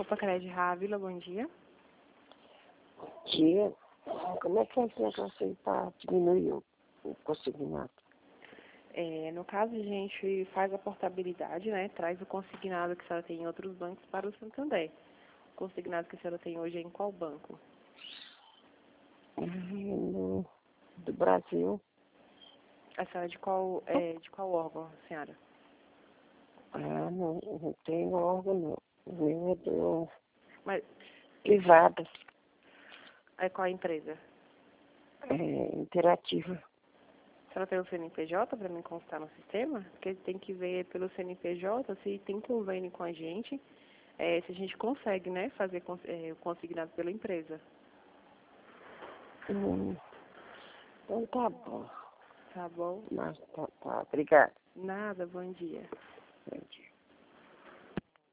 Pancreas de Rávila, bom dia. Dia, como é que é esse negócio aí para diminuir o consignado? No caso, a gente faz a portabilidade, né? Traz o consignado que a senhora tem em outros bancos para o Santander. O consignado que a senhora tem hoje é em qual banco? Do Brasil. A senhora é de qual órgão, senhora? Não tem órgão, não. O meu é do Mas privado, qual a empresa? interativa. A senhora tem o CNPJ para me constar no sistema? Porque tem que ver pelo CNPJ se tem convênio com a gente, se a gente consegue, né, fazer o consignado pela empresa. Então tá bom. Tá bom? Mas tá, obrigado. Nada, bom dia. Bom dia.